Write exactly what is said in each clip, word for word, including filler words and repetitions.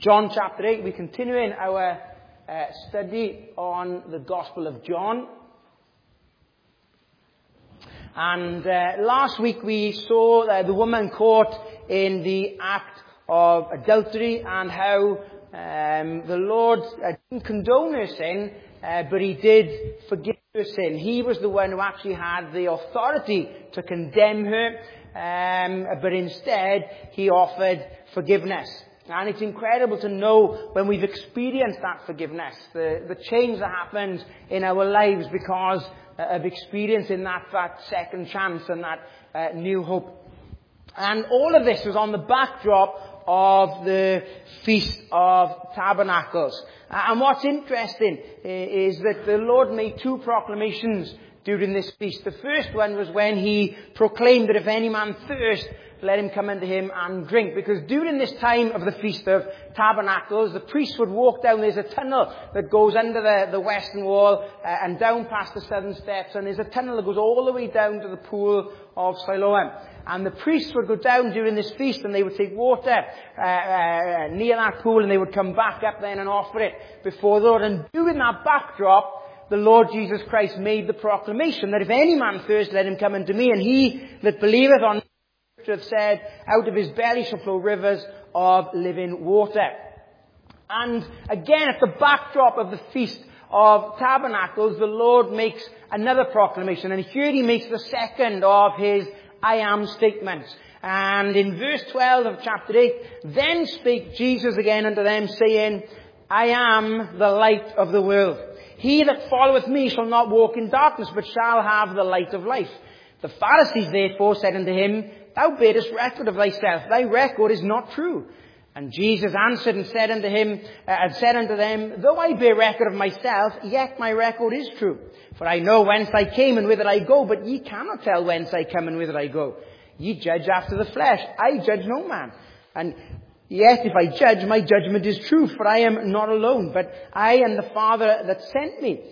John chapter eight, we're continuing our uh, study on the Gospel of John. And uh, last week we saw uh, the woman caught in the act of adultery and how um, the Lord uh, didn't condone her sin, uh, but he did forgive her sin. He was the one who actually had the authority to condemn her, um, but instead he offered forgiveness. And it's incredible to know when we've experienced that forgiveness, the, the change that happens in our lives because of experiencing that, that second chance and that uh, new hope. And all of this was on the backdrop of the Feast of Tabernacles. And what's interesting is that the Lord made two proclamations during this feast. The first one was when he proclaimed that if any man thirst, let him come unto him and drink. Because during this time of the Feast of Tabernacles, the priests would walk down. There's a tunnel that goes under the, the western wall uh, and down past the southern steps. And there's a tunnel that goes all the way down to the pool of Siloam. And the priests would go down during this feast and they would take water uh, uh, near that pool and they would come back up then and offer it before the Lord. And during that backdrop, the Lord Jesus Christ made the proclamation that if any man thirst, let him come unto me. And he that believeth on have said, out of his belly shall flow rivers of living water. And again, at the backdrop of the Feast of Tabernacles, the Lord makes another proclamation. And here he makes the second of his I am statements. And in verse twelve of chapter eight, then spake Jesus again unto them, saying, I am the light of the world. He that followeth me shall not walk in darkness, but shall have the light of life. The Pharisees therefore said unto him, Thou bearest record of thyself, thy record is not true. And Jesus answered and said unto him, uh, and said unto them, Though I bear record of myself, yet my record is true. For I know whence I came and whither I go, but ye cannot tell whence I come and whither I go. Ye judge after the flesh, I judge no man. And yet if I judge, my judgment is true, for I am not alone, but I and the Father that sent me.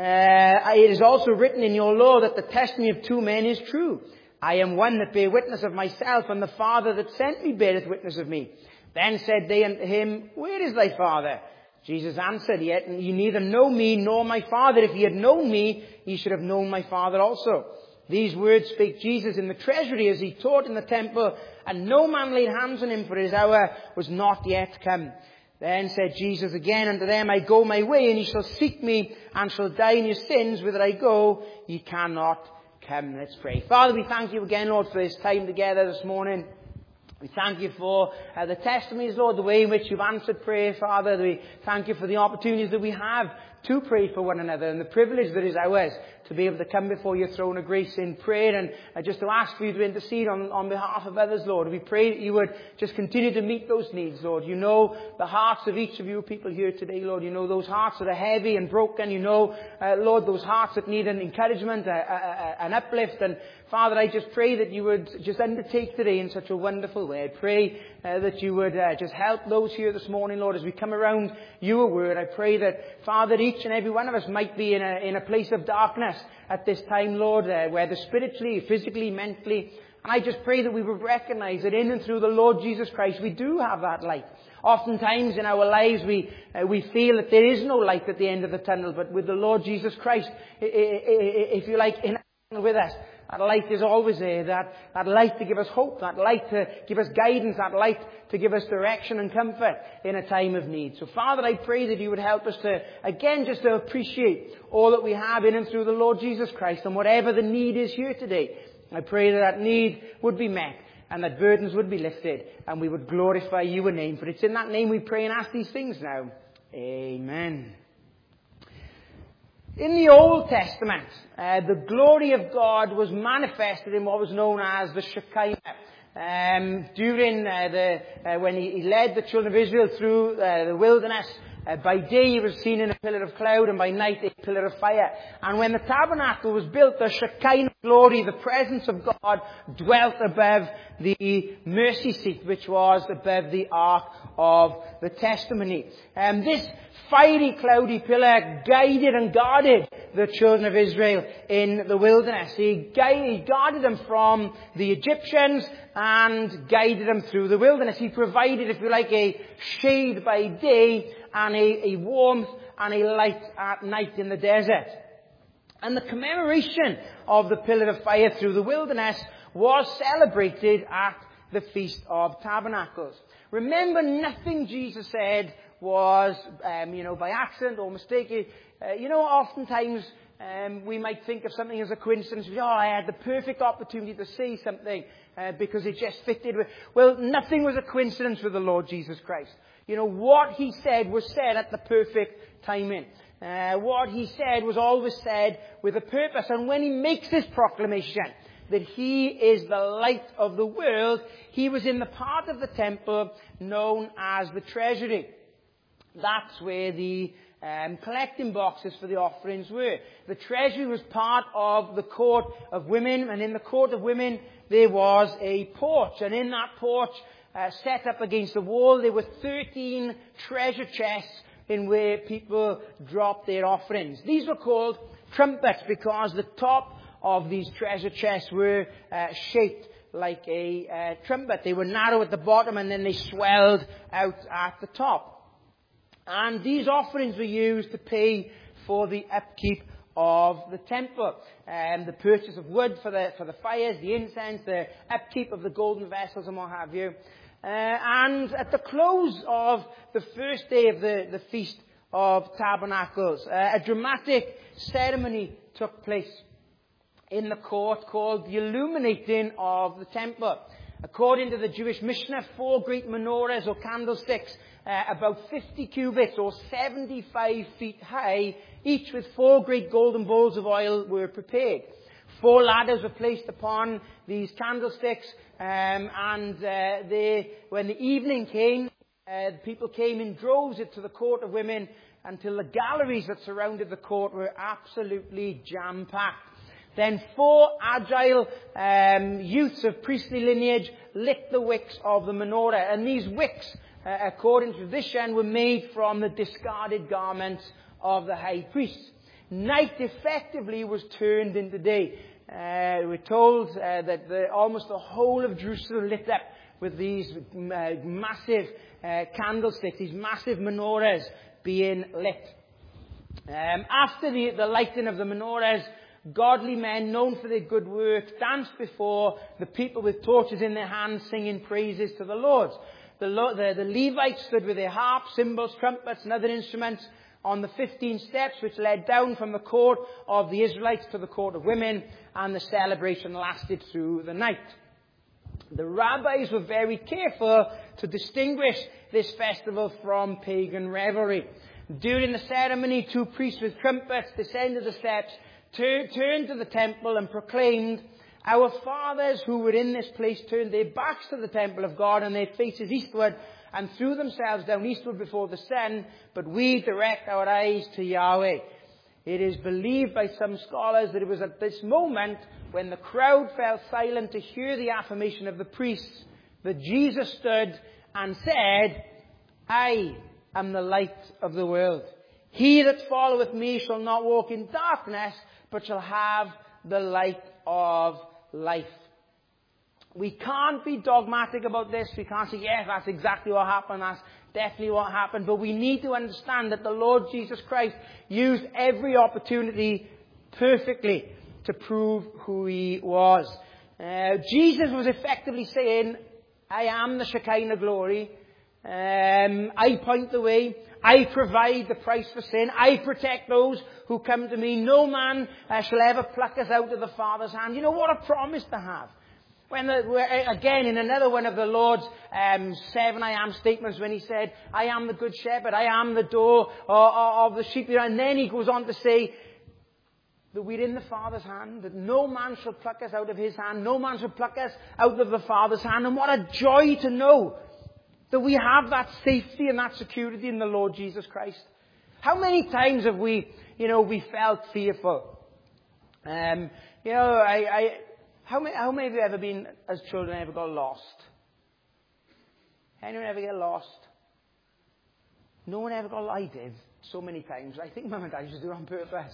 Uh, it is also written in your law that the testimony of two men is true. I am one that bear witness of myself, and the Father that sent me beareth witness of me. Then said they unto him, Where is thy Father? Jesus answered, Yet ye neither know me nor my Father. If ye had known me, ye should have known my Father also. These words spake Jesus in the treasury as he taught in the temple, and no man laid hands on him, for his hour was not yet come. Then said Jesus again unto them, I go my way, and ye shall seek me, and shall die in your sins. Whither I go, ye cannot come. Let's pray. Father, we thank you again, Lord, for this time together this morning. We thank you for uh, the testimonies, Lord, the way in which you've answered prayer, Father. We thank you for the opportunities that we have to pray for one another and the privilege that is ours to be able to come before your throne of grace in prayer and uh, just to ask for you to intercede on, on behalf of others, Lord. We pray that you would just continue to meet those needs, Lord. You know the hearts of each of you people here today, Lord. You know those hearts that are heavy and broken. You know, uh, Lord, those hearts that need an encouragement, uh, uh, an uplift. And Father, I just pray that you would just undertake today in such a wonderful way. I pray uh, that you would uh, just help those here this morning, Lord, as we come around your word. I pray that, Father, each and every one of us might be in a, in a place of darkness at this time, Lord, uh, whether spiritually, physically, mentally. And I just pray that we would recognize that in and through the Lord Jesus Christ, we do have that light. Oftentimes in our lives, we uh, we feel that there is no light at the end of the tunnel, but with the Lord Jesus Christ, if you like, in with us, that light is always there, that, that light to give us hope, that light to give us guidance, that light to give us direction and comfort in a time of need. So Father, I pray that you would help us to, again, just to appreciate all that we have in and through the Lord Jesus Christ, and whatever the need is here today. I pray that that need would be met, and that burdens would be lifted, and we would glorify your name. For it's in that name we pray and ask these things now. Amen. In the Old Testament, uh, the glory of God was manifested in what was known as the Shekinah. Um, during uh, the uh, when he, he led the children of Israel through uh, the wilderness, Uh, by day he was seen in a pillar of cloud, and by night a pillar of fire. And when the tabernacle was built, the Shekinah glory, the presence of God, dwelt above the mercy seat, which was above the ark of the testimony. And this fiery, cloudy pillar guided and guarded the children of Israel in the wilderness. He guarded them from the Egyptians and guided them through the wilderness. He provided, if you like, a shade by day and a, a warmth and a light at night in the desert. And the commemoration of the pillar of fire through the wilderness was celebrated at the Feast of Tabernacles. Remember, nothing Jesus said was, um, you know, by accident or mistake. Uh, you know, oftentimes um, we might think of something as a coincidence. Oh, I had the perfect opportunity to say something uh, because it just fitted with... Well, nothing was a coincidence with the Lord Jesus Christ. You know, what he said was said at the perfect timing. Uh, what he said was always said with a purpose. And when he makes this proclamation that he is the light of the world, he was in the part of the temple known as the treasury. That's where the um, collecting boxes for the offerings were. The treasury was part of the court of women, and in the court of women there was a porch. And in that porch, uh, set up against the wall, there were thirteen treasure chests in where people dropped their offerings. These were called trumpets because the top of these treasure chests were uh, shaped like a uh, trumpet. They were narrow at the bottom and then they swelled out at the top. And these offerings were used to pay for the upkeep of the temple. And the purchase of wood for the, for the fires, the incense, the upkeep of the golden vessels and what have you. Uh, and at the close of the first day of the, the Feast of Tabernacles, uh, a dramatic ceremony took place in the court called the illuminating of the temple. According to the Jewish Mishnah, four great menorahs or candlesticks, uh, about fifty cubits or seventy-five feet high, each with four great golden bowls of oil, were prepared. Four ladders were placed upon these candlesticks, um, and uh, they, when the evening came, uh, people came in droves to the court of women until the galleries that surrounded the court were absolutely jam-packed. Then four agile um, youths of priestly lineage lit the wicks of the menorah. And these wicks, uh, according to tradition, were made from the discarded garments of the high priest. Night effectively was turned into day. Uh, we're told uh, that the, almost the whole of Jerusalem lit up with these uh, massive uh, candlesticks, these massive menorahs being lit. Um, after the, the lighting of the menorahs, godly men known for their good works danced before the people with torches in their hands, singing praises to the Lord. The, the, the Levites stood with their harps, cymbals, trumpets and other instruments on the fifteen steps which led down from the court of the Israelites to the court of women, and the celebration lasted through the night. The rabbis were very careful to distinguish this festival from pagan revelry. During the ceremony, two priests with trumpets descended the steps, turned to the temple and proclaimed, "Our fathers who were in this place turned their backs to the temple of God and their faces eastward and threw themselves down eastward before the sun, but we direct our eyes to Yahweh." It is believed by some scholars that it was at this moment, when the crowd fell silent to hear the affirmation of the priests, that Jesus stood and said, "I am the light of the world. He that followeth me shall not walk in darkness, but shall have the light of life." We can't be dogmatic about this. We can't say, yes, that's exactly what happened. That's definitely what happened. But we need to understand that the Lord Jesus Christ used every opportunity perfectly to prove who he was. Uh, Jesus was effectively saying, I am the Shekinah glory. Um, I point the way. I provide the price for sin. I protect those who come to me. No man uh, shall ever pluck us out of the Father's hand. You know, what a promise to have. When the, again, in another one of the Lord's um, seven I am statements, when he said, I am the good shepherd, I am the door of the sheep. And then he goes on to say that we're in the Father's hand, that no man shall pluck us out of his hand. No man shall pluck us out of the Father's hand. And what a joy to know That we have that safety and that security in the Lord Jesus Christ. How many times have we, you know, we felt fearful? Um, you know, I, I, how many, how many of you ever been, as children, ever got lost? Anyone ever get lost? No one ever got, I did, so many times. I think Mum and Dad used to do it on purpose.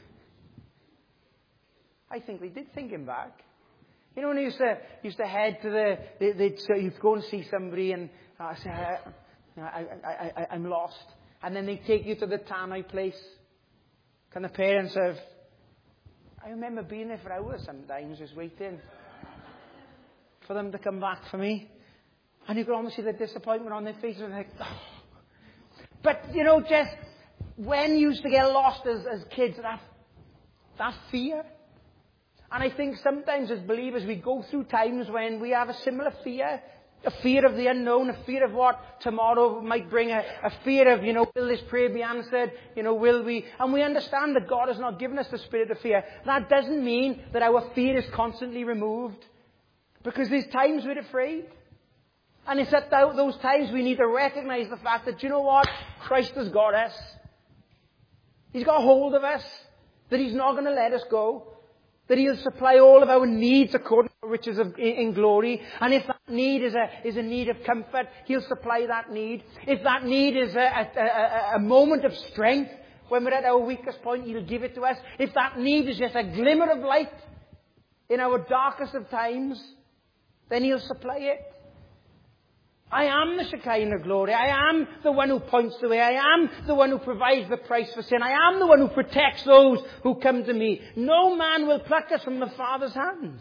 I think they did, thinking back. You know, when you used to, used to head to the, they, they'd, so you'd go and see somebody and uh, say, I, I, I, I, I'm lost. And then they take you to the tannoy place. Can the parents have... I remember being there for hours sometimes, just waiting for them to come back for me. And you could almost see the disappointment on their faces. And like, oh. But, you know, just when you used to get lost as, as kids, that, that fear. And I think sometimes as believers we go through times when we have a similar fear. A fear of the unknown, a fear of what tomorrow might bring, a, a fear of, you know, will this prayer be answered? You know, will we? And we understand that God has not given us the spirit of fear. That doesn't mean that our fear is constantly removed. Because there's times we're afraid. And it's at those times we need to recognize the fact that, you know what? Christ has got us. He's got hold of us. That He's not going to let us go. That He'll supply all of our needs according to riches of, in, in glory. And if that need is a, is a need of comfort, He'll supply that need. If that need is a, a, a, a moment of strength, when we're at our weakest point, He'll give it to us. If that need is just a glimmer of light in our darkest of times, then He'll supply it. I am the Shekinah glory. I am the one who points the way. I am the one who provides the price for sin. I am the one who protects those who come to me. No man will pluck us from the Father's hand.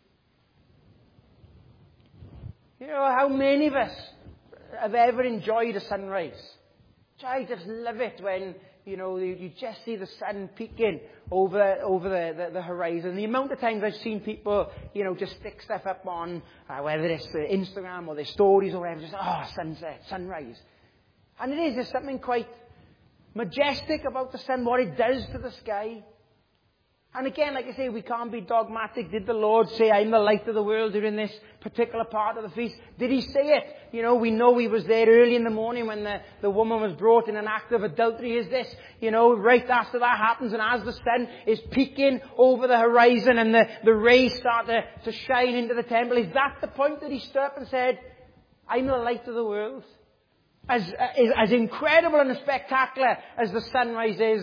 You know, how many of us have ever enjoyed a sunrise? I just love it when, you know, you, you just see the sun peeking over over the, the, the horizon. The amount of times I've seen people, you know, just stick stuff up on, uh, whether it's uh, Instagram or their stories or whatever, just, oh, sunset, sunrise. And it is, there's something quite majestic about the sun, what it does to the sky. And again, like I say, we can't be dogmatic. Did the Lord say, I'm the light of the world during this particular part of the feast? Did He say it? You know, we know He was there early in the morning when the, the woman was brought in an act of adultery. Is this, you know, right after that happens and as the sun is peeking over the horizon and the, the rays start to, to shine into the temple, is that the point that He stood up and said, I'm the light of the world? As, as, as incredible and as spectacular as the sunrise is,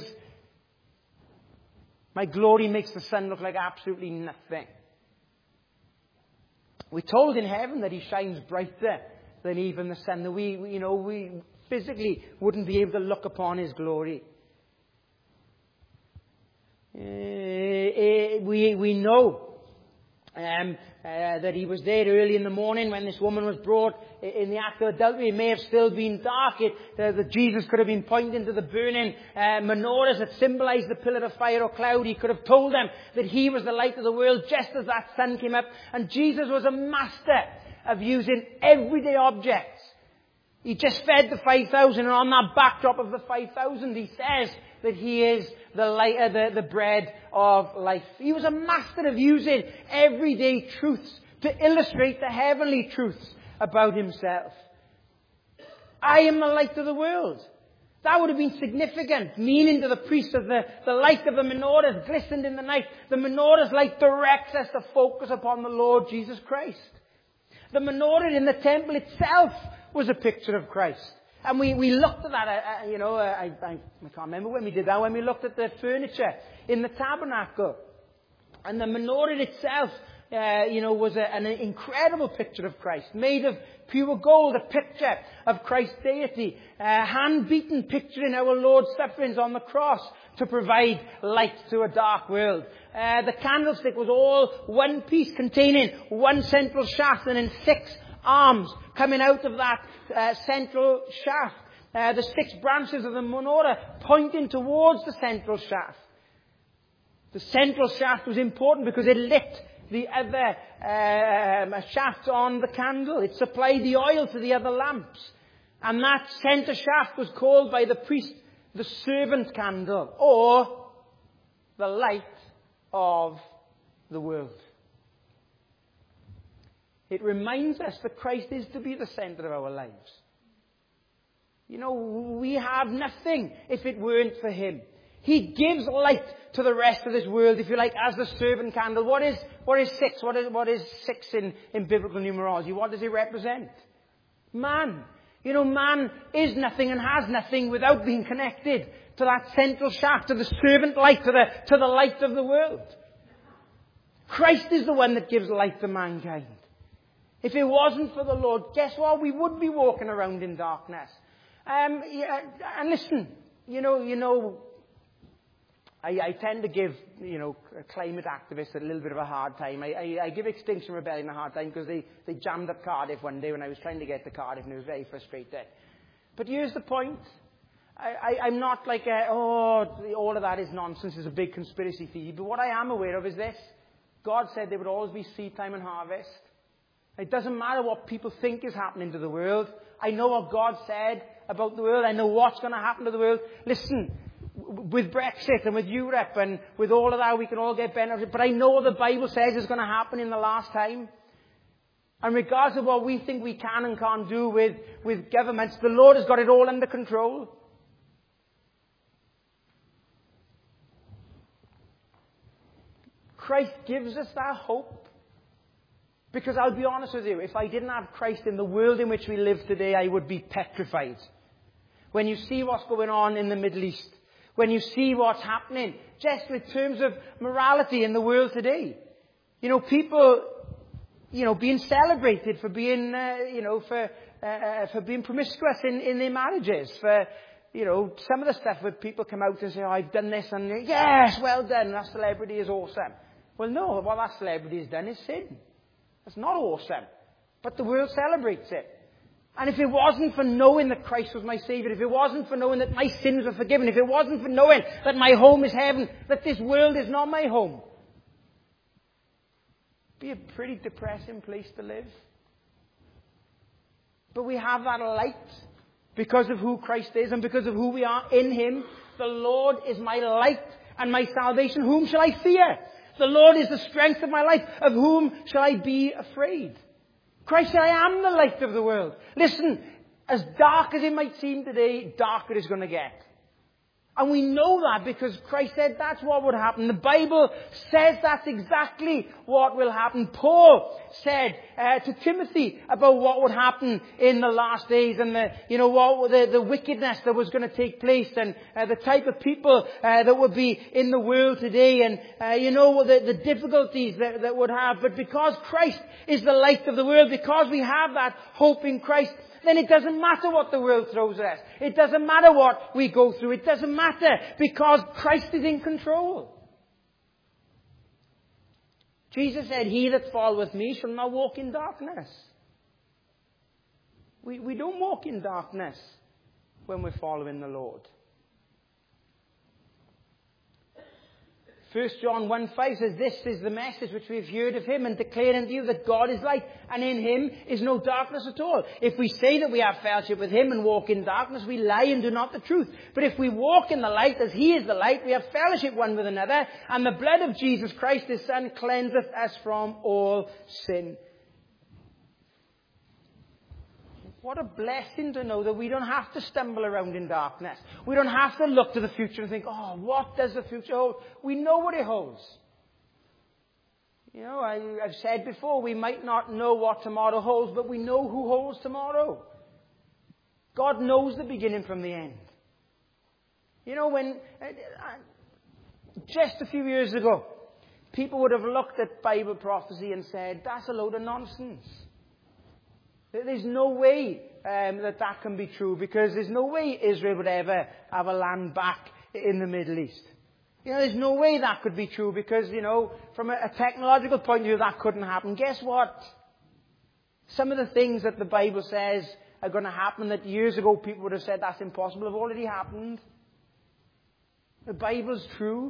my glory makes the sun look like absolutely nothing. We're told in heaven that He shines brighter than even the sun. That we, you know, we physically wouldn't be able to look upon His glory. Uh, uh, we we know um, uh, that He was there early in the morning when this woman was brought in the act of adultery. It may have still been dark. It, uh, that Jesus could have been pointing to the burning uh, menorahs that symbolized the pillar of fire or cloud. He could have told them that He was the light of the world just as that sun came up. And Jesus was a master of using everyday objects. He just fed the five thousand, and on that backdrop of the five thousand, He says that He is the light, uh, the, the bread of life. He was a master of using everyday truths to illustrate the heavenly truths about Himself. I am the light of the world. That would have been significant, meaning to the priest of the, the light of the menorahs glistened in the night. The menorah's light directs us to focus upon the Lord Jesus Christ. The menorah in the temple itself was a picture of Christ. And we, we looked at that, uh, you know, uh, I, I, I can't remember when we did that, when we looked at the furniture in the tabernacle. And the menorah itself, uh, you know, was a, an incredible picture of Christ, made of pure gold, a picture of Christ's deity, uh, hand-beaten, picturing our Lord's sufferings on the cross to provide light to a dark world. Uh, the candlestick was all one piece containing one central shaft and then six arms coming out of that uh, central shaft. Uh, the six branches of the menorah pointing towards the central shaft. The central shaft was important because it lit the other uh, shafts on the candle. It supplied the oil to the other lamps. And that center shaft was called by the priest the servant candle, or the light of the world. it reminds us that Christ is to be the centre of our lives. You know, we have nothing if it weren't for him. He gives light to the rest of this world, if you like, as the servant candle. What is, what is six? What is, what is six in, in biblical numerology? What does it represent? Man. You know, man is nothing and has nothing without being connected to that central shaft, to the servant light, to the, to the light of the world. Christ is the one that gives light to mankind. If it wasn't for the Lord, guess what? We would be walking around in darkness. Um, yeah, and listen, you know, you know, I, I tend to give, you know, climate activists a little bit of a hard time. I, I, I give Extinction Rebellion a hard time because they, they jammed up Cardiff one day when I was trying to get to Cardiff, and it was very frustrating. But here's the point. I, I, I'm not like, a, oh, all of that is nonsense, it's a big conspiracy theory. But what I am aware of is this. God said there would always be seed time and harvest. It doesn't matter what people think is happening to the world. I know what God said about the world. I know what's going to happen to the world. Listen, with Brexit and with Europe and with all of that, we can all get benefit. But I know what the Bible says is going to happen in the last time. And regardless of what we think we can and can't do with, with governments, the Lord has got it all under control. Christ gives us that hope. Because I'll be honest with you, if I didn't have Christ in the world in which we live today, I would be petrified. When you see what's going on in the Middle East, when you see what's happening, just in terms of morality in the world today, you know, people, you know, being celebrated for being, uh, you know, for uh, for being promiscuous in, in their marriages, for, you know, some of the stuff where people come out and say, oh, I've done this, and yes, well done, that celebrity is awesome. Well, no, what that celebrity has done is sin. It's not awesome. But the world celebrates it. And if it wasn't for knowing that Christ was my Saviour, if it wasn't for knowing that my sins were forgiven, if it wasn't for knowing that my home is heaven, that this world is not my home, it'd be a pretty depressing place to live. But we have that light because of who Christ is and because of who we are in Him. The Lord is my light and my salvation. Whom shall I fear? The Lord is the strength of my life. Of whom shall I be afraid? Christ said, I am the light of the world. Listen, as dark as it might seem today, darker it's going to get. And we know that because Christ said that's what would happen. The Bible says that's exactly what will happen. Paul said uh, to Timothy about what would happen in the last days and the, you know, what the, the wickedness that was going to take place and uh, the type of people uh, that would be in the world today and, uh, you know, the, the difficulties that, that would have. But because Christ is the light of the world, because we have that hope in Christ, then it doesn't matter what the world throws at us. It doesn't matter what we go through. It doesn't matter because Christ is in control. Jesus said, he that followeth me shall not walk in darkness. We, we don't walk in darkness when we're following the Lord. First John one five says, this is the message which we have heard of him and declare unto you that God is light, and in him is no darkness at all. If we say that we have fellowship with him and walk in darkness, we lie and do not the truth. But if we walk in the light as he is the light, we have fellowship one with another, and the blood of Jesus Christ his Son cleanseth us from all sin. What a blessing to know that we don't have to stumble around in darkness. We don't have to look to the future and think, oh, what does the future hold? We know what it holds. You know, I, I've said before, we might not know what tomorrow holds, but we know who holds tomorrow. God knows the beginning from the end. You know, when, uh, just a few years ago, people would have looked at Bible prophecy and said, that's a load of nonsense. There's no way um, that that can be true because there's no way Israel would ever have a land back in the Middle East. You know, there's no way that could be true because, you know, from a, a technological point of view, that couldn't happen. Guess what? Some of the things that the Bible says are going to happen that years ago people would have said that's impossible have already happened. The Bible's true.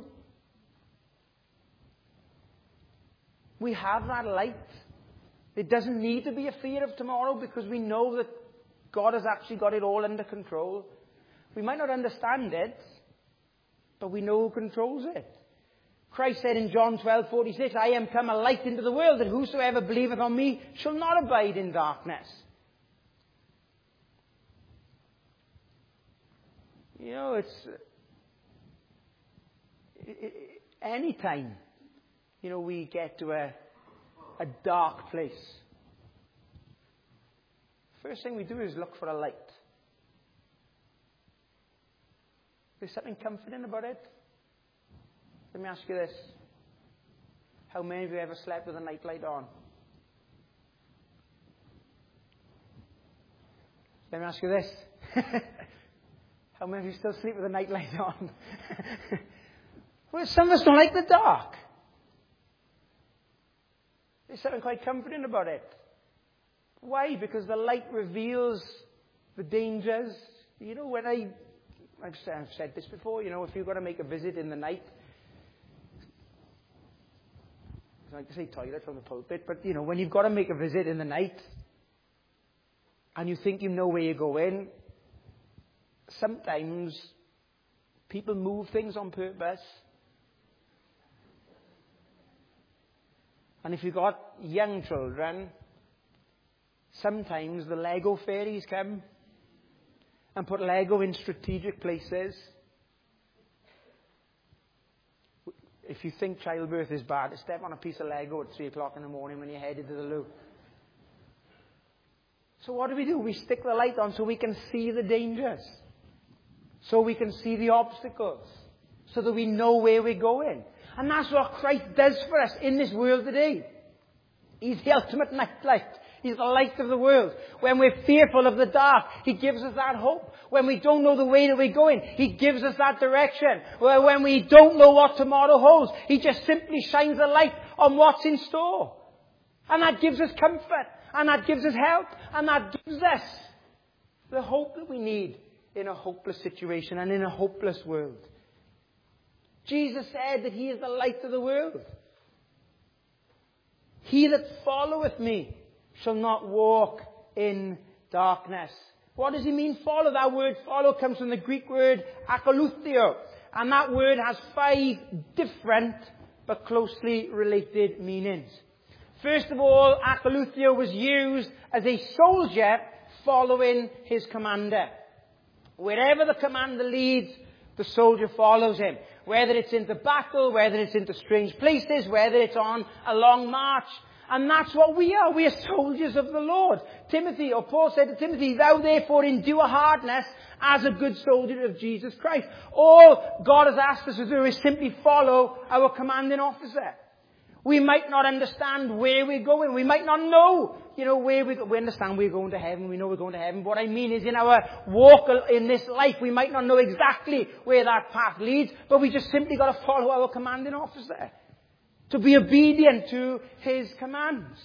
We have that light. It doesn't need to be a fear of tomorrow because we know that God has actually got it all under control. We might not understand it, but we know who controls it. Christ said in John twelve forty-six, I am come a light into the world, that whosoever believeth on me shall not abide in darkness. You know, it's it, it, any time, you know, we get to a, a dark place, first thing we do is look for a light. There's something comforting about it. Let me ask you this. How many of you ever slept with a nightlight on? Let me ask you this. How many of you still sleep with a nightlight on? Well, some of us don't like the dark. There's something quite comforting about it. Why? Because the light reveals the dangers. You know, when I, I've said, I've said this before, you know, if you've got to make a visit in the night, I like to say toilet from the pulpit, but, you know, when you've got to make a visit in the night, and you think you know where you're going, sometimes people move things on purpose. And if you've got young children, sometimes the Lego fairies come and put Lego in strategic places. If you think childbirth is bad, step on a piece of Lego at three o'clock in the morning when you're headed to the loo. So what do we do? We stick the light on so we can see the dangers. So we can see the obstacles. So that we know where we're going. And that's what Christ does for us in this world today. He's the ultimate nightlight. He's the light of the world. When we're fearful of the dark, He gives us that hope. When we don't know the way that we're going, He gives us that direction. When we don't know what tomorrow holds, He just simply shines a light on what's in store. And that gives us comfort. And that gives us help. And that gives us the hope that we need in a hopeless situation and in a hopeless world. Jesus said that He is the light of the world. He that followeth me shall not walk in darkness. What does He mean, follow? That word follow comes from the Greek word akoluthio. And that word has five different but closely related meanings. First of all, akoluthio was used as a soldier following his commander. Wherever the commander leads, the soldier follows him. Whether it's into battle, whether it's into strange places, whether it's on a long march. And that's what we are. We are soldiers of the Lord. Timothy, or Paul said to Timothy, thou therefore endure hardness as a good soldier of Jesus Christ. All God has asked us to do is simply follow our commanding officer. We might not understand where we're going. We might not know, you know, where we go. We understand we're going to heaven. We know we're going to heaven. What I mean is in our walk in this life, we might not know exactly where that path leads, but we just simply got to follow our commanding officer. To be obedient to his commands.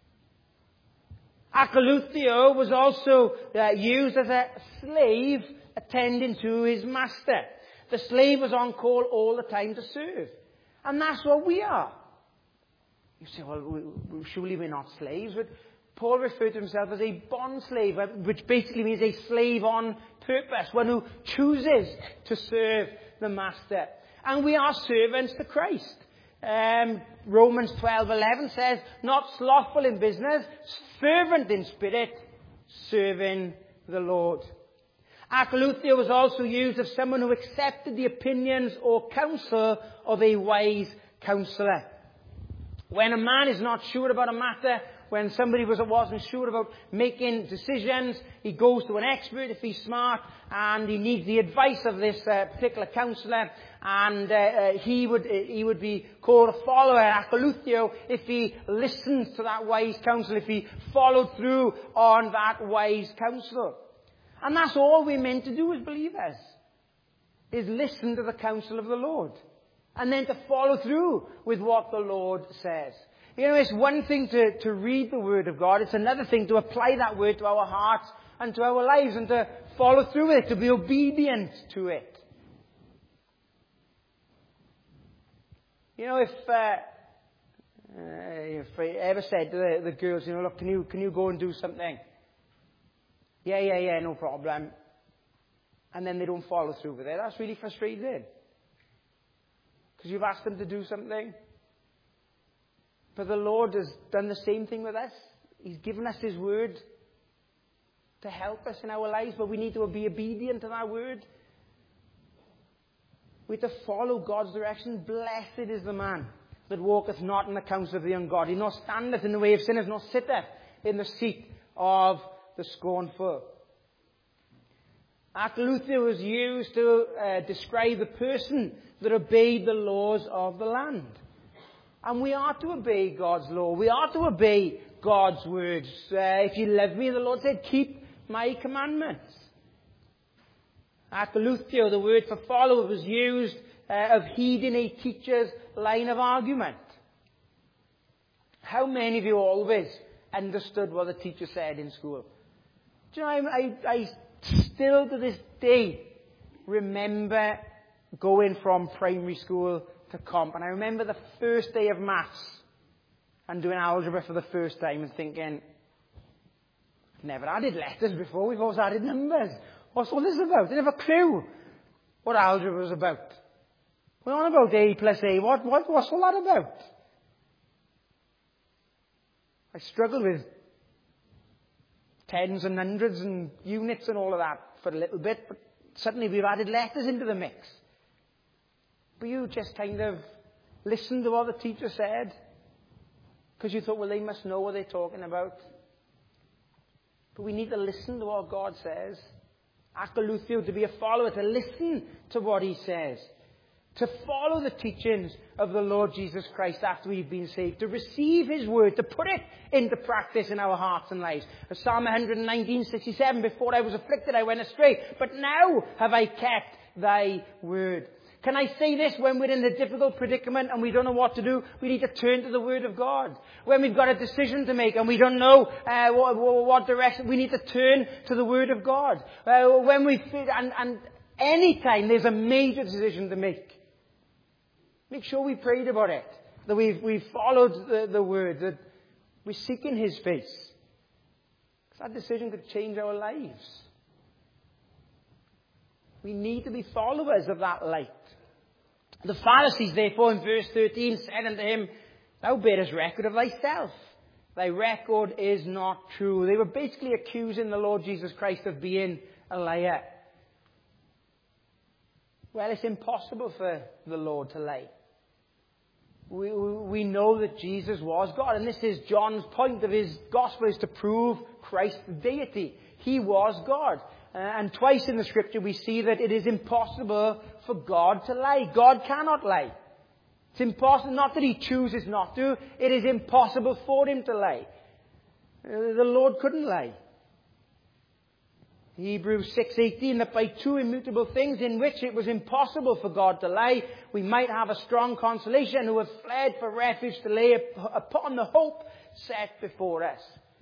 Akoluthio was also uh, used as a slave attending to his master. The slave was on call all the time to serve. And that's what we are. You say, well, we, we, surely we're not slaves. But Paul referred to himself as a bond slave, which basically means a slave on purpose, one who chooses to serve the master. And we are servants to Christ. Um, Romans twelve eleven says, not slothful in business, fervent in spirit, serving the Lord. Akoluthio was also used of someone who accepted the opinions or counsel of a wise counsellor. When a man is not sure about a matter, when somebody was, wasn't sure about making decisions, he goes to an expert if he's smart, and he needs the advice of this uh, particular counsellor, and uh, uh, he would uh, he would be called a follower, akoluthio, if he listens to that wise counsel, if he followed through on that wise counsel. And that's all we're meant to do as believers, is listen to the counsel of the Lord. And then to follow through with what the Lord says. You know, it's one thing to, to read the Word of God. It's another thing to apply that Word to our hearts and to our lives and to follow through with it, to be obedient to it. You know, if, uh, uh, if I ever said to the, the girls, you know, look, can you, can you go and do something? Yeah, yeah, yeah, no problem. And then they don't follow through with it. That's really frustrating. because you've asked him to do something. But the Lord has done the same thing with us. He's given us his word to help us in our lives, but we need to be obedient to that word. We have to follow God's direction. Blessed is the man that walketh not in the counsel of the ungodly, nor standeth in the way of sinners, nor sitteth in the seat of the scornful. Aletheia was used to uh, describe the person that obeyed the laws of the land. And we are to obey God's law. We are to obey God's words. Uh, if you love me, the Lord said, keep my commandments. Aletheia, the word for follow, was used uh, of heeding a teacher's line of argument. How many of you always understood what the teacher said in school? Do you know, I, I, I still to this day remember going from primary school to comp. And I remember the first day of maths and doing algebra for the first time and thinking, I've never added letters before. We've always added numbers. What's all this about? I didn't have a clue what algebra was about. We're on about A plus A. What, what, what's all that about? I struggled with tens and hundreds and units and all of that for a little bit, but suddenly we've added letters into the mix. But you just kind of listened to what the teacher said because you thought, well, they must know what they're talking about. But we need to listen to what God says. Aletheia, to be a follower, to listen to what he says. To follow the teachings of the Lord Jesus Christ after we've been saved. To receive his word. To put it into practice in our hearts and lives. As Psalm one nineteen, sixty-seven, before I was afflicted I went astray, but now have I kept thy word. Can I say this? When we're in a difficult predicament and we don't know what to do, we need to turn to the Word of God. When we've got a decision to make and we don't know uh, what, what direction, we need to turn to the Word of God. Uh, when we feel, and, and any time there's a major decision to make, make sure we prayed about it, that we've, we've followed the, the Word, that we're seeking His face. Because that decision could change our lives. We need to be followers of that light. The Pharisees, therefore, in verse thirteen, said unto him, thou bearest record of thyself. Thy record is not true. They were basically accusing the Lord Jesus Christ of being a liar. Well, it's impossible for the Lord to lie. We, we know that Jesus was God, and this is John's point of his gospel, is to prove Christ's deity. He was God. Uh, and twice in the scripture we see that it is impossible for God to lie. God cannot lie. It's impossible, not that he chooses not to, it is impossible for him to lie. Uh, the Lord couldn't lie. Hebrews six eighteen, that by two immutable things in which it was impossible for God to lie, we might have a strong consolation, who have fled for refuge to lay upon the hope set before us.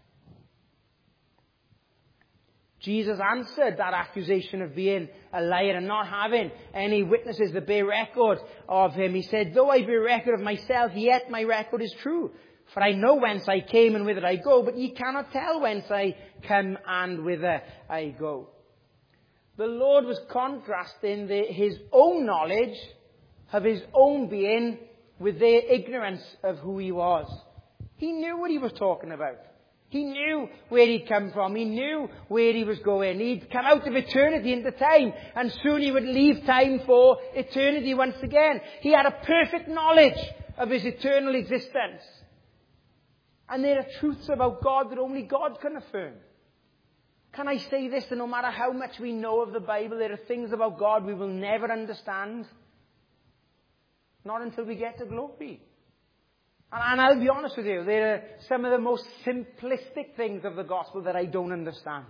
Jesus answered that accusation of being a liar and not having any witnesses that bear record of him. He said, though I bear record of myself, yet my record is true. For I know whence I came and whither I go, but ye cannot tell whence I come and whither I go. The Lord was contrasting the, his own knowledge of his own being with their ignorance of who he was. He knew what he was talking about. He knew where he'd come from. He knew where he was going. He'd come out of eternity into time, and soon he would leave time for eternity once again. He had a perfect knowledge of his eternal existence. And there are truths about God that only God can affirm. Can I say this? That no matter how much we know of the Bible, there are things about God we will never understand. Not until we get to glory. And I'll be honest with you, there are some of the most simplistic things of the gospel that I don't understand.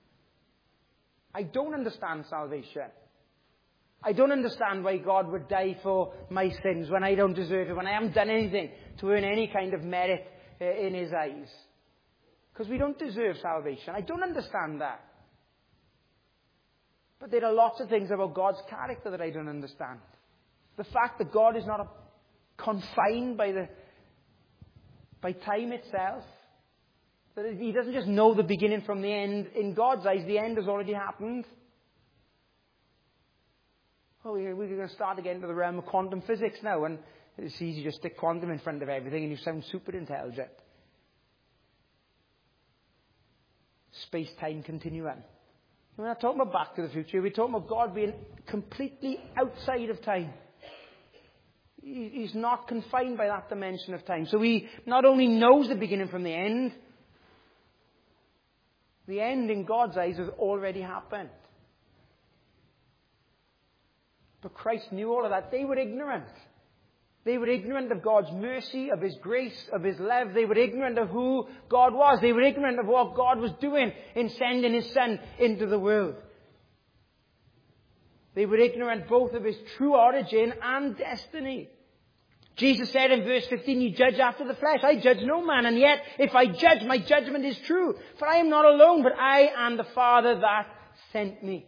I don't understand salvation. I don't understand why God would die for my sins when I don't deserve it, when I haven't done anything to earn any kind of merit in his eyes. Because we don't deserve salvation. I don't understand that. But there are lots of things about God's character that I don't understand. The fact that God is not a, confined by the by time itself. That he doesn't just know the beginning from the end. In God's eyes, the end has already happened. Oh, we're going to start again to the realm of quantum physics now, and it's easy to stick quantum in front of everything and you sound super intelligent. Space-time continuum. We're not talking about Back to the Future. We're talking about God being completely outside of time. He's not confined by that dimension of time. So he not only knows the beginning from the end, the end in God's eyes has already happened. But Christ knew all of that. They were ignorant. They were ignorant of God's mercy, of His grace, of His love. They were ignorant of who God was. They were ignorant of what God was doing in sending His Son into the world. They were ignorant both of His true origin and destiny. Jesus said in verse fifteen, you judge after the flesh. I judge no man, and yet if I judge, my judgment is true. For I am not alone, but I and the Father that sent me.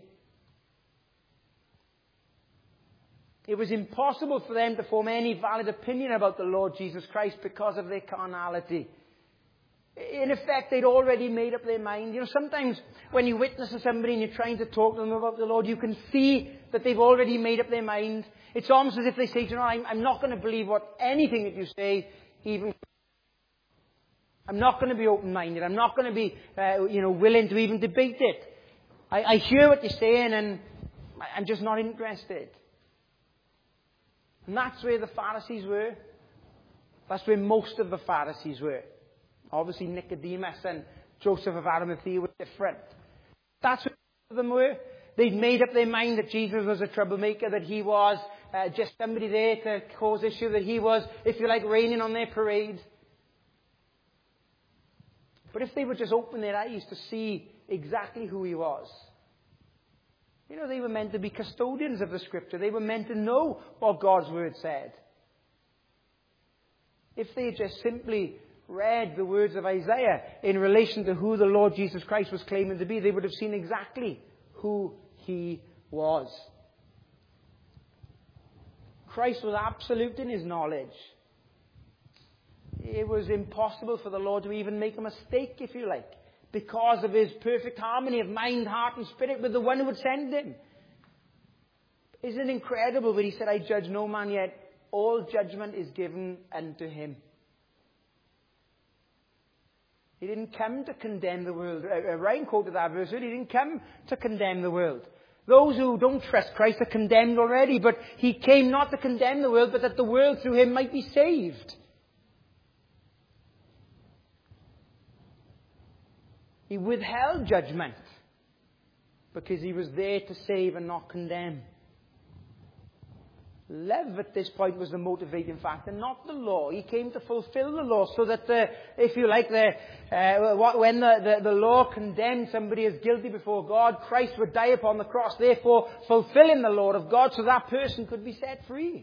It was impossible for them to form any valid opinion about the Lord Jesus Christ because of their carnality. In effect, they'd already made up their mind. You know, sometimes when you witness to somebody and you're trying to talk to them about the Lord, you can see that they've already made up their mind. It's almost as if they say, you know, I'm, I'm not going to believe what anything that you say, even. I'm not going to be open-minded. I'm not going to be, uh, you know, willing to even debate it. I, I hear what you're saying and I'm just not interested. And that's where the Pharisees were. That's where most of the Pharisees were. Obviously Nicodemus and Joseph of Arimathea were different. That's where most of them were. They'd made up their mind that Jesus was a troublemaker, that He was uh, just somebody there to cause issue, that He was, if you like, raining on their parade. But if they would just open their eyes to see exactly who He was. You know, they were meant to be custodians of the Scripture. They were meant to know what God's Word said. If they just simply read the words of Isaiah in relation to who the Lord Jesus Christ was claiming to be, they would have seen exactly who He was. Christ was absolute in His knowledge. It was impossible for the Lord to even make a mistake, if you like, because of His perfect harmony of mind, heart and spirit with the one who would send Him. Isn't it incredible that He said, I judge no man, yet all judgment is given unto Him. He didn't come to condemn the world. Uh, Ryan quoted that verse. He didn't come to condemn the world. Those who don't trust Christ are condemned already, but He came not to condemn the world, but that the world through Him might be saved. He withheld judgment because He was there to save and not condemn. Love at this point was the motivating factor, not the law. He came to fulfill the law so that, the, if you like, the, uh, when the, the, the law condemned somebody as guilty before God, Christ would die upon the cross, therefore fulfilling the law of God so that person could be set free.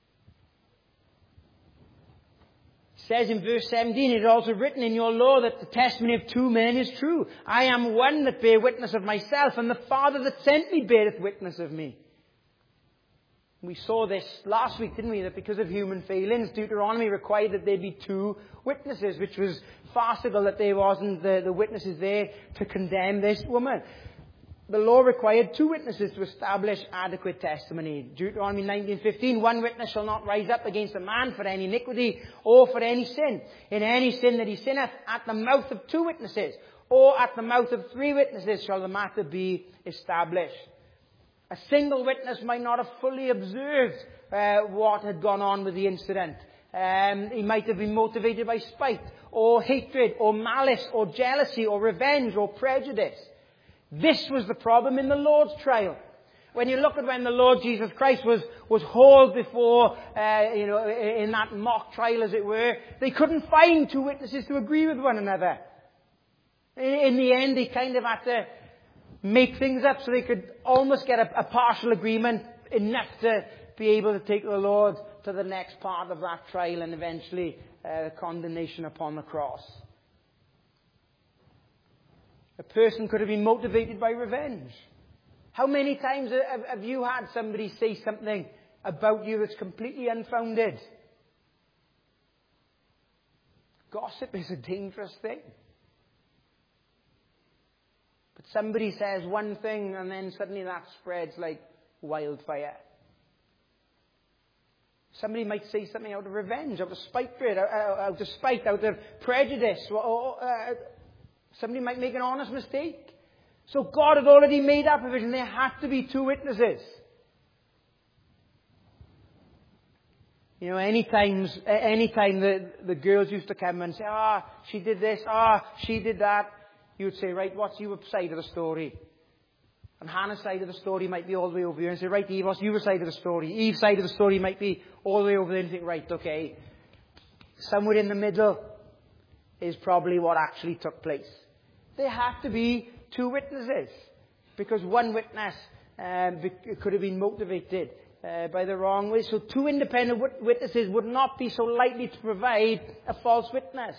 It says in verse seventeen, it is also written in your law that the testimony of two men is true. I am one that bear witness of myself, and the Father that sent me beareth witness of me. We saw this last week, didn't we? That because of human failings, Deuteronomy required that there be two witnesses, which was farcical that there wasn't the, the witnesses there to condemn this woman. The law required two witnesses to establish adequate testimony. Deuteronomy nineteen fifteen, one witness shall not rise up against a man for any iniquity or for any sin. In any sin that he sinneth, at the mouth of two witnesses or at the mouth of three witnesses shall the matter be established. A single witness might not have fully observed uh, what had gone on with the incident. Um, he might have been motivated by spite or hatred or malice or jealousy or revenge or prejudice. This was the problem in the Lord's trial. When you look at when the Lord Jesus Christ was, was hauled before, uh, you know, in that mock trial as it were, they couldn't find two witnesses to agree with one another. In, in the end, they kind of had to make things up so they could almost get a, a partial agreement, enough to be able to take the Lord to the next part of that trial and eventually uh, the condemnation upon the cross. A person could have been motivated by revenge. How many times have, have you had somebody say something about you that's completely unfounded? Gossip is a dangerous thing. But somebody says one thing and then suddenly that spreads like wildfire. Somebody might say something out of revenge, out of spite, out of spite, out of prejudice. Or, uh, somebody might make an honest mistake. So God had already made that provision. There had to be two witnesses. You know, any times, any time the, the girls used to come and say, ah, oh, she did this, ah, oh, she did that, you would say, right, what's your side of the story? And Hannah's side of the story might be all the way over here. And say, right, Eve, what's your side of the story? Eve's side of the story might be all the way over there. And you think, right, okay, somewhere in the middle is probably what actually took place. There have to be two witnesses. Because one witness um, could have been motivated Uh, by the wrong way. So two independent wit- witnesses would not be so likely to provide a false witness.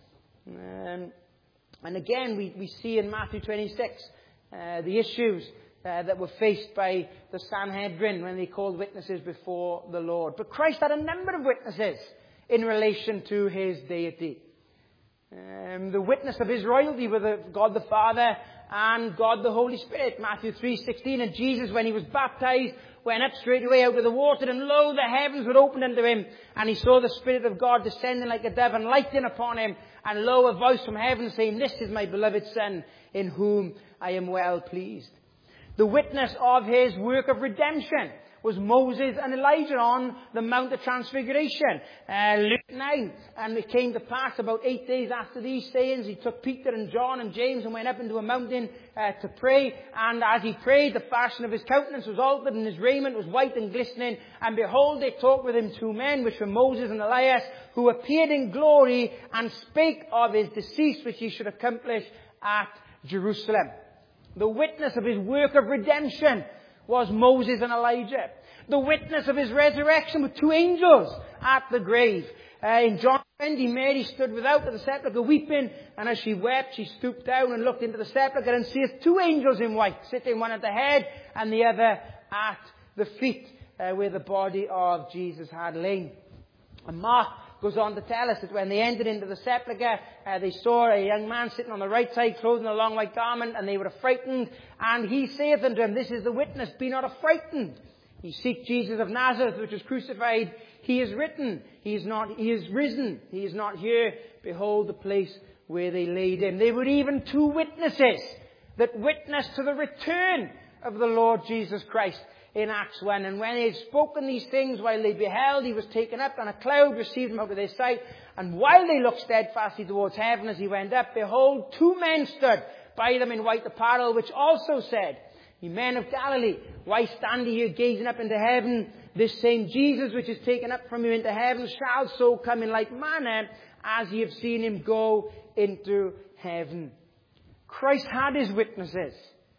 Um, and again, we, we see in Matthew twenty-six uh, the issues uh, that were faced by the Sanhedrin when they called witnesses before the Lord. But Christ had a number of witnesses in relation to his deity. Um, the witness of his royalty were the, God the Father and God the Holy Spirit. Matthew three sixteen, and Jesus, when he was baptized, went up straightway out of the water, and lo, the heavens were opened unto him, and he saw the Spirit of God descending like a dove and lighting upon him, and lo, a voice from heaven saying, this is my beloved Son, in whom I am well pleased. The witness of his work of redemption was Moses and Elijah on the Mount of Transfiguration. Uh, Luke nine. And it came to pass about eight days after these sayings, he took Peter and John and James and went up into a mountain uh, to pray. And as he prayed, the fashion of his countenance was altered, and his raiment was white and glistening. And behold, they talked with him two men, which were Moses and Elias, who appeared in glory and spake of his decease, which he should accomplish at Jerusalem. The witness of his work of redemption was Moses and Elijah. The witness of his resurrection were two angels at the grave. Uh, in John twenty, Mary stood without at the sepulchre weeping, and as she wept, she stooped down and looked into the sepulchre and seeth two angels in white, sitting one at the head and the other at the feet, uh, where the body of Jesus had lain. And Mark goes on to tell us that when they entered into the sepulchre, uh, they saw a young man sitting on the right side, clothed in a long white garment, and they were affrighted. And he saith unto them, this is the witness, be not affrighted. Ye seek Jesus of Nazareth, which was crucified. He is written, he is not, he is risen, he is not here. Behold the place where they laid him. They were even two witnesses that witnessed to the return of the Lord Jesus Christ. In Acts one, and when he had spoken these things, while they beheld, he was taken up, and a cloud received him out of their sight. And while they looked steadfastly towards heaven as he went up, behold, two men stood by them in white apparel, which also said, Ye men of Galilee, why stand ye here gazing up into heaven? This same Jesus which is taken up from you into heaven shall so come in like manner as ye have seen him go into heaven. Christ had his witnesses.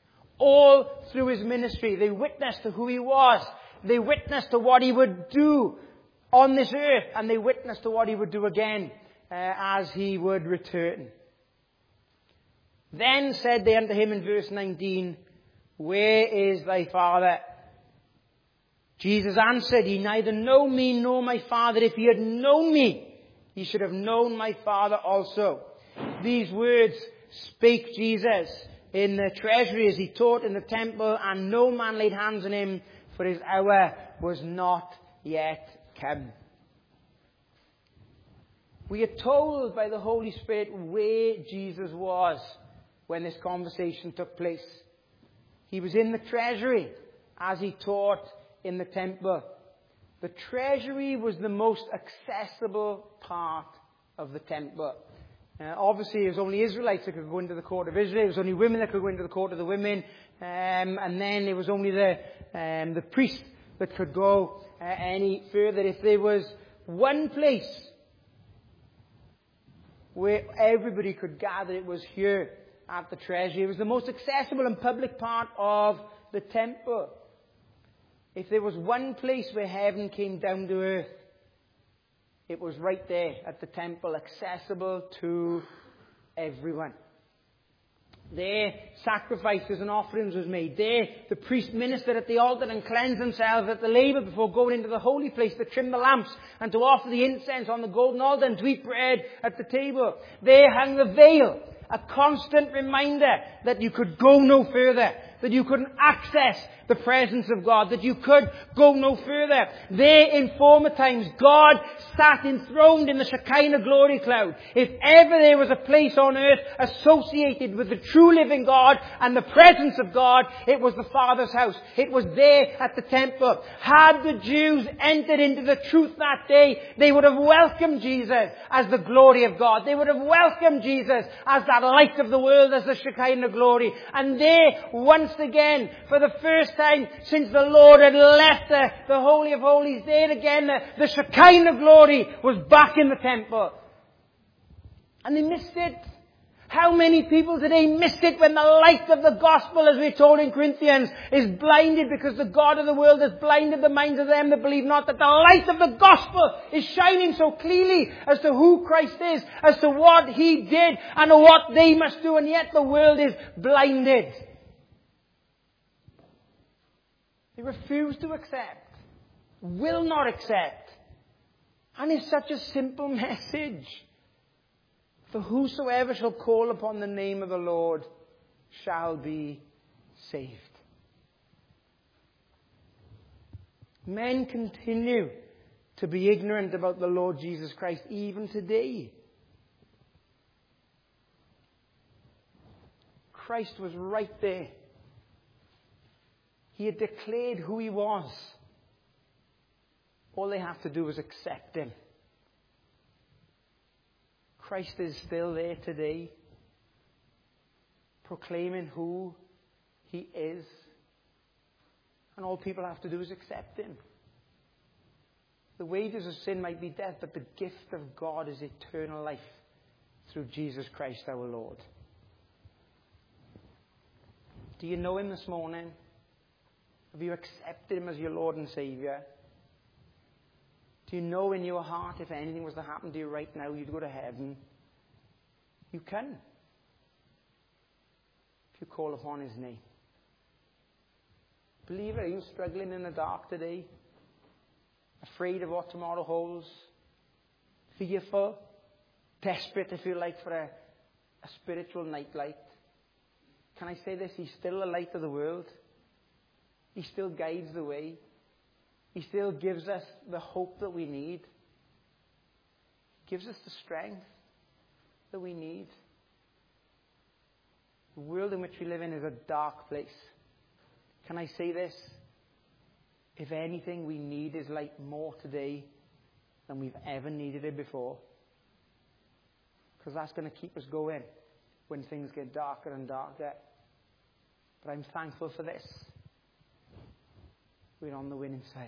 All through his ministry, they witnessed to who he was. They witnessed to what he would do on this earth. And they witnessed to what he would do again uh, as he would return. Then said they unto him in verse nineteen, Where is thy Father? Jesus answered, Ye neither know me nor my Father. If ye had known me, ye should have known my Father also. These words spake Jesus in the treasury as he taught in the temple, and no man laid hands on him, for his hour was not yet come. We are told by the Holy Spirit where Jesus was when this conversation took place. He was in the treasury as he taught in the temple. The treasury was the most accessible part of the temple. Uh, obviously, it was only Israelites that could go into the court of Israel. It was only women that could go into the court of the women. Um, and then it was only the um, the priest that could go uh, any further. If there was one place where everybody could gather, it was here at the treasury. It was the most accessible and public part of the temple. If there was one place where heaven came down to earth, it was right there at the temple, accessible to everyone. There, sacrifices and offerings was made. There, the priest ministered at the altar and cleansed themselves at the laver before going into the holy place to trim the lamps and to offer the incense on the golden altar and to eat bread at the table. There hung the veil, a constant reminder that you could go no further that you couldn't access the presence of God, that you could go no further. There in former times, God sat enthroned in the Shekinah glory cloud. If ever there was a place on earth associated with the true living God and the presence of God, it was the Father's house. It was there at the temple. Had the Jews entered into the truth that day, they would have welcomed Jesus as the glory of God. They would have welcomed Jesus as that light of the world, as the Shekinah glory. And there, once again, for the first time since the Lord had left the, the Holy of Holies, there again, the, the Shekinah glory was back in the temple. And they missed it. How many people today miss it when the light of the gospel, as we're told in Corinthians, is blinded because the God of the world has blinded the minds of them that believe not, that the light of the gospel is shining so clearly as to who Christ is, as to what He did and what they must do, and yet the world is blinded. They refuse to accept, will not accept. And it's such a simple message. For whosoever shall call upon the name of the Lord shall be saved. Men continue to be ignorant about the Lord Jesus Christ even today. Christ was right there. He had declared who He was. All they have to do is accept Him. Christ is still there today, proclaiming who He is. And all people have to do is accept Him. The wages of sin might be death, but the gift of God is eternal life through Jesus Christ our Lord. Do you know Him this morning? Have you accepted Him as your Lord and Saviour? Do you know in your heart, if anything was to happen to you right now, you'd go to heaven? You can. If you call upon His name. Believer, are you struggling in the dark today? Afraid of what tomorrow holds? Fearful? Desperate, if you like, for a, a spiritual nightlight? Can I say this? He's still the light of the world. He still guides the way. He still gives us the hope that we need. He gives us the strength that we need. The world in which we live in is a dark place. Can I say this? If anything, we need His light more today than we've ever needed it before. Because that's going to keep us going when things get darker and darker. But I'm thankful for this. We're on the winning side.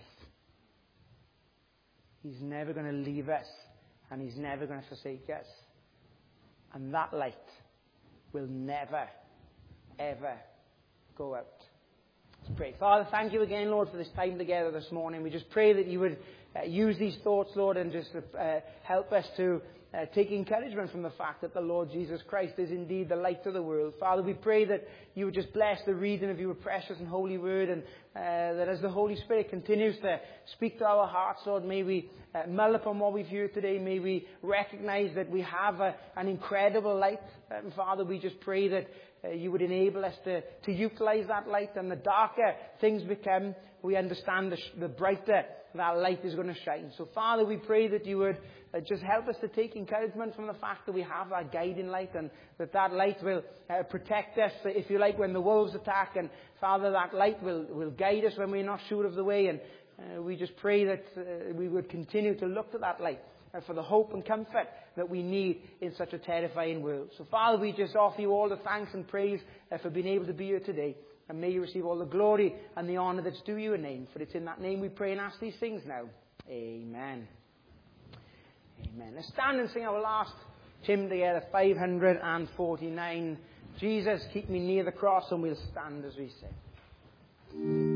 He's never going to leave us, and He's never going to forsake us. And that light will never, ever go out. Let's pray. Father, thank You again, Lord, for this time together this morning. We just pray that You would uh, use these thoughts, Lord, and just uh, help us to Uh, take encouragement from the fact that the Lord Jesus Christ is indeed the light of the world. Father, we pray that You would just bless the reading of Your precious and holy word, and uh, that as the Holy Spirit continues to speak to our hearts, Lord, may we uh, mull upon what we've heard today. May we recognize that we have a, an incredible light. And Father, we just pray that uh, You would enable us to, to utilize that light, and the darker things become, we understand the, sh- the brighter that light is going to shine. So Father, we pray that You would uh, just help us to take encouragement from the fact that we have that guiding light, and that that light will uh, protect us, if you like, when the wolves attack. And Father, that light will, will guide us when we're not sure of the way. And uh, we just pray that uh, we would continue to look to that light uh, for the hope and comfort that we need in such a terrifying world. So Father, we just offer You all the thanks and praise uh, for being able to be here today. And may You receive all the glory and the honour that's due Your name. For it's in that name we pray and ask these things now. Amen. Amen. Let's stand and sing our last hymn together, five hundred forty-nine. Jesus, keep me near the cross, and we'll stand as we sing.